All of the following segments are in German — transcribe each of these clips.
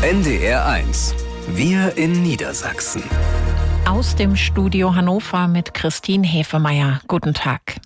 NDR1. Wir in Niedersachsen. Aus dem Studio Hannover mit Christine Hefemeyer. Guten Tag.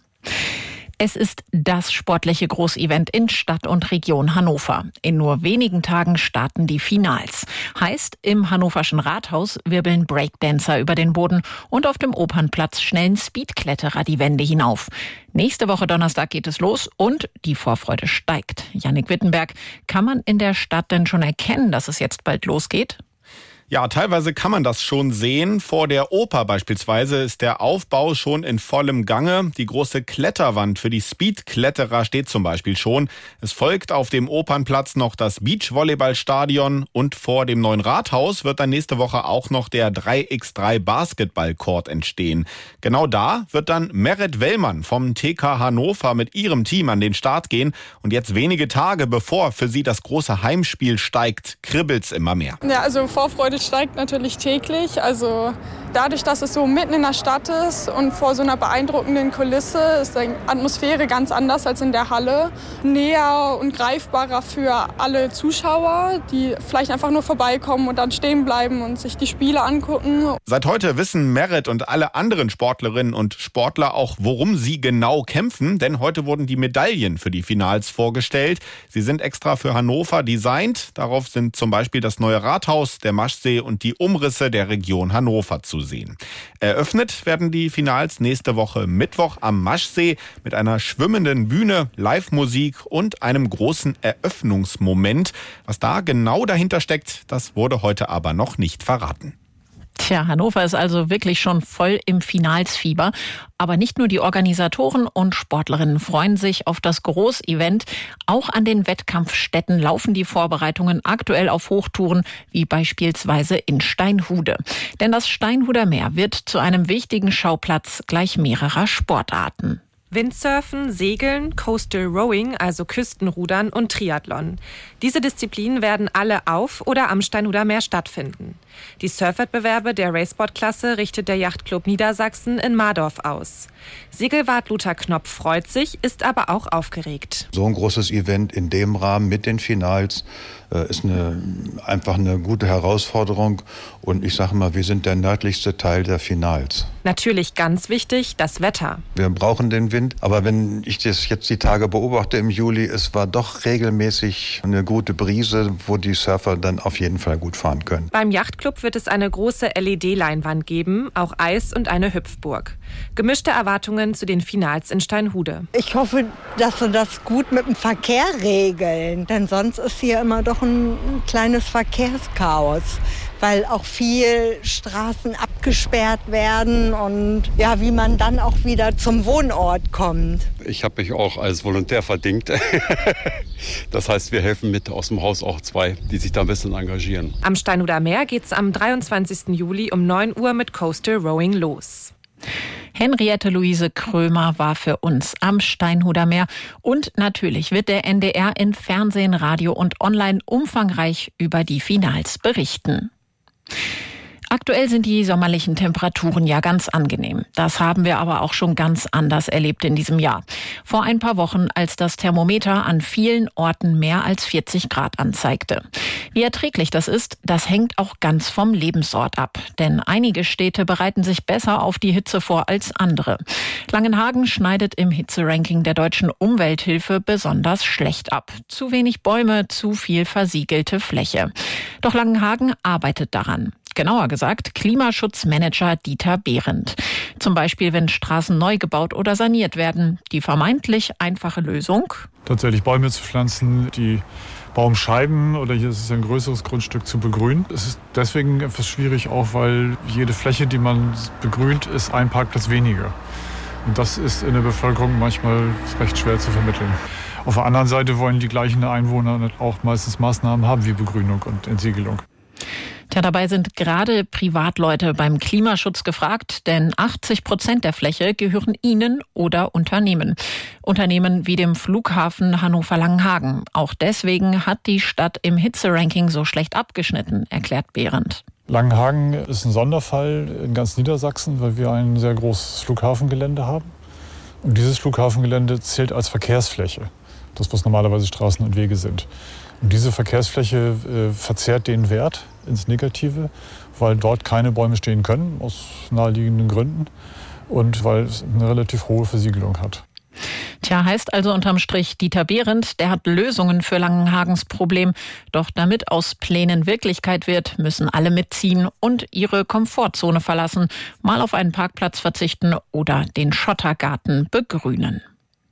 Es ist das sportliche Großevent in Stadt und Region Hannover. In nur wenigen Tagen starten die Finals. Heißt, im hannoverschen Rathaus wirbeln Breakdancer über den Boden und auf dem Opernplatz schnellen Speedkletterer die Wände hinauf. Nächste Woche Donnerstag geht es los und die Vorfreude steigt. Jannik Wittenberg, kann man in der Stadt denn schon erkennen, dass es jetzt bald losgeht? Ja, teilweise kann man das schon sehen. Vor der Oper beispielsweise ist der Aufbau schon in vollem Gange. Die große Kletterwand für die Speedkletterer steht zum Beispiel schon. Es folgt auf dem Opernplatz noch das Beachvolleyballstadion und vor dem neuen Rathaus wird dann nächste Woche auch noch der 3x3 Basketballcourt entstehen. Genau da wird dann Merit Wellmann vom TK Hannover mit ihrem Team an den Start gehen. Und jetzt wenige Tage bevor für sie das große Heimspiel steigt, kribbelt's immer mehr. Ja, also Vorfreude steigt natürlich täglich. Also dadurch, dass es so mitten in der Stadt ist und vor so einer beeindruckenden Kulisse, ist die Atmosphäre ganz anders als in der Halle. Näher und greifbarer für alle Zuschauer, die vielleicht einfach nur vorbeikommen und dann stehen bleiben und sich die Spiele angucken. Seit heute wissen Merit und alle anderen Sportlerinnen und Sportler auch, worum sie genau kämpfen. Denn heute wurden die Medaillen für die Finals vorgestellt. Sie sind extra für Hannover designt. Darauf sind zum Beispiel das neue Rathaus, der Maschsee und die Umrisse der Region Hannover zu sehen. Eröffnet werden die Finals nächste Woche Mittwoch am Maschsee mit einer schwimmenden Bühne, Live-Musik und einem großen Eröffnungsmoment. Was da genau dahinter steckt, das wurde heute aber noch nicht verraten. Tja, Hannover ist also wirklich schon voll im Finalsfieber. Aber nicht nur die Organisatoren und Sportlerinnen freuen sich auf das Großevent. Auch an den Wettkampfstätten laufen die Vorbereitungen aktuell auf Hochtouren, wie beispielsweise in Steinhude. Denn das Steinhuder Meer wird zu einem wichtigen Schauplatz gleich mehrerer Sportarten. Windsurfen, Segeln, Coastal Rowing, also Küstenrudern und Triathlon. Diese Disziplinen werden alle auf oder am Steinhuder Meer stattfinden. Die Surfwettbewerbe der Raceboard-Klasse richtet der Yachtclub Niedersachsen in Mardorf aus. Segelwart Lothar Knopf freut sich, ist aber auch aufgeregt. So ein großes Event in dem Rahmen mit den Finals ist einfach eine gute Herausforderung. Und ich sage mal, wir sind der nördlichste Teil der Finals. Natürlich ganz wichtig, das Wetter. Wir brauchen den Wind, aber wenn ich das jetzt die Tage beobachte im Juli, es war doch regelmäßig eine gute Brise, wo die Surfer dann auf jeden Fall gut fahren können. Beim Yachtclub wird es eine große LED-Leinwand geben, auch Eis und eine Hüpfburg. Gemischte Erwartungen zu den Finals in Steinhude. Ich hoffe, dass sie das gut mit dem Verkehr regeln, denn sonst ist hier immer doch ein kleines Verkehrschaos, weil auch viel Straßen abgesperrt werden und ja, wie man dann auch wieder zum Wohnort kommt. Ich habe mich auch als Volontär verdingt. Das heißt, wir helfen mit aus dem Haus auch 2, die sich da ein bisschen engagieren. Am Steinhuder Meer geht es am 23. Juli um 9 Uhr mit Coastal Rowing los. Henriette Luise Krömer war für uns am Steinhuder Meer. Und natürlich wird der NDR in Fernsehen, Radio und Online umfangreich über die Finals berichten. Aktuell sind die sommerlichen Temperaturen ja ganz angenehm. Das haben wir aber auch schon ganz anders erlebt in diesem Jahr. Vor ein paar Wochen, als das Thermometer an vielen Orten mehr als 40 Grad anzeigte. Wie erträglich das ist, das hängt auch ganz vom Lebensort ab. Denn einige Städte bereiten sich besser auf die Hitze vor als andere. Langenhagen schneidet im Hitzeranking der Deutschen Umwelthilfe besonders schlecht ab. Zu wenig Bäume, zu viel versiegelte Fläche. Doch Langenhagen arbeitet daran. Genauer gesagt, Klimaschutzmanager Dieter Behrendt. Zum Beispiel, wenn Straßen neu gebaut oder saniert werden. Die vermeintlich einfache Lösung: tatsächlich Bäume zu pflanzen, die Baumscheiben oder hier ist es ein größeres Grundstück zu begrünen. Es ist deswegen etwas schwierig, auch weil jede Fläche, die man begrünt, ist ein Parkplatz weniger. Und das ist in der Bevölkerung manchmal recht schwer zu vermitteln. Auf der anderen Seite wollen die gleichen Einwohner auch meistens Maßnahmen haben wie Begrünung und Entsiegelung. Tja, dabei sind gerade Privatleute beim Klimaschutz gefragt, denn 80% der Fläche gehören ihnen oder Unternehmen. Unternehmen wie dem Flughafen Hannover-Langenhagen. Auch deswegen hat die Stadt im Hitzeranking so schlecht abgeschnitten, erklärt Behrendt. Langenhagen ist ein Sonderfall in ganz Niedersachsen, weil wir ein sehr großes Flughafengelände haben. Und dieses Flughafengelände zählt als Verkehrsfläche, das was normalerweise Straßen und Wege sind. Und diese Verkehrsfläche verzerrt den Wert ins Negative, weil dort keine Bäume stehen können, aus naheliegenden Gründen und weil es eine relativ hohe Versiegelung hat. Tja, heißt also unterm Strich, Dieter Behrendt, der hat Lösungen für Langenhagens Problem. Doch damit aus Plänen Wirklichkeit wird, müssen alle mitziehen und ihre Komfortzone verlassen, mal auf einen Parkplatz verzichten oder den Schottergarten begrünen.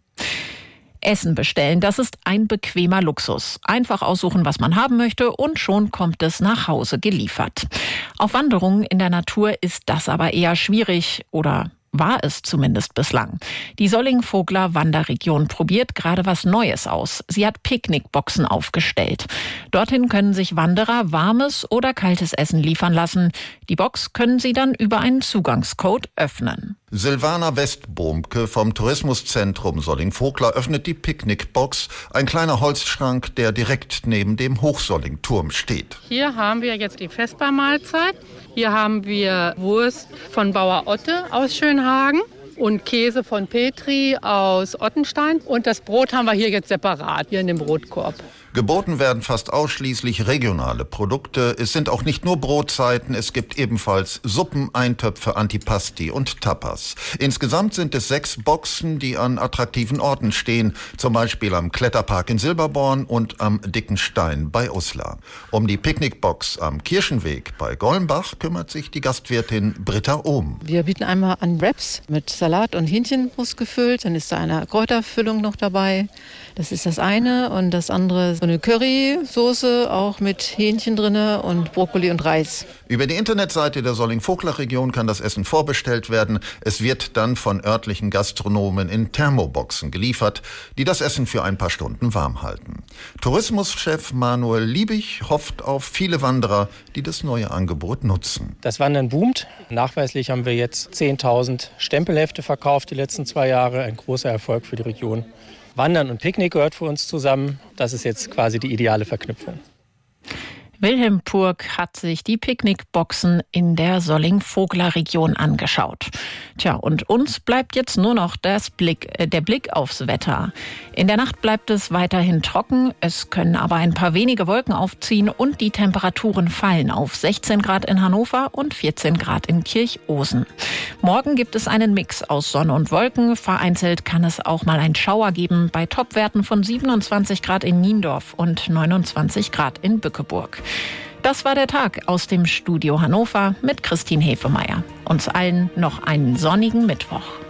Essen bestellen, das ist ein bequemer Luxus. Einfach aussuchen, was man haben möchte und schon kommt es nach Hause geliefert. Auf Wanderungen in der Natur ist das aber eher schwierig oder war es zumindest bislang. Die Solling-Vogler Wanderregion probiert gerade was Neues aus. Sie hat Picknickboxen aufgestellt. Dorthin können sich Wanderer warmes oder kaltes Essen liefern lassen. Die Box können sie dann über einen Zugangscode öffnen. Silvana Westbohmke vom Tourismuszentrum Solling-Vogler öffnet die Picknickbox, ein kleiner Holzschrank, der direkt neben dem Hochsolling-Turm steht. Hier haben wir jetzt die Vespermahlzeit. Hier haben wir Wurst von Bauer Otte aus Schönhagen und Käse von Petri aus Ottenstein. Und das Brot haben wir hier jetzt separat, hier in dem Brotkorb. Geboten werden fast ausschließlich regionale Produkte. Es sind auch nicht nur Brotzeiten, es gibt ebenfalls Suppen, Eintöpfe, Antipasti und Tapas. Insgesamt sind es 6 Boxen, die an attraktiven Orten stehen, zum Beispiel am Kletterpark in Silberborn und am Dicken Stein bei Uslar. Um die Picknickbox am Kirchenweg bei Gollenbach kümmert sich die Gastwirtin Britta Ohm. Wir bieten einmal an Wraps mit Salat und Hähnchenbrust gefüllt, dann ist da eine Kräuterfüllung noch dabei. Das ist das eine und das andere so eine Currysoße, auch mit Hähnchen drinne und Brokkoli und Reis. Über die Internetseite der Solling-Vogler-Region kann das Essen vorbestellt werden. Es wird dann von örtlichen Gastronomen in Thermoboxen geliefert, die das Essen für ein paar Stunden warm halten. Tourismuschef Manuel Liebig hofft auf viele Wanderer, die das neue Angebot nutzen. Das Wandern boomt. Nachweislich haben wir jetzt 10.000 Stempelhefte verkauft die letzten 2 Jahre. Ein großer Erfolg für die Region. Wandern und Picknick gehört für uns zusammen. Das ist jetzt quasi die ideale Verknüpfung. Wilhelm Purg hat sich die Picknickboxen in der Solling-Vogler-Region angeschaut. Tja, und uns bleibt jetzt nur noch der Blick aufs Wetter. In der Nacht bleibt es weiterhin trocken, es können aber ein paar wenige Wolken aufziehen und die Temperaturen fallen auf 16 Grad in Hannover und 14 Grad in Kirchosen. Morgen gibt es einen Mix aus Sonne und Wolken. Vereinzelt kann es auch mal einen Schauer geben bei Topwerten von 27 Grad in Niendorf und 29 Grad in Bückeburg. Das war der Tag aus dem Studio Hannover mit Christine Hefemeyer. Uns allen noch einen sonnigen Mittwoch.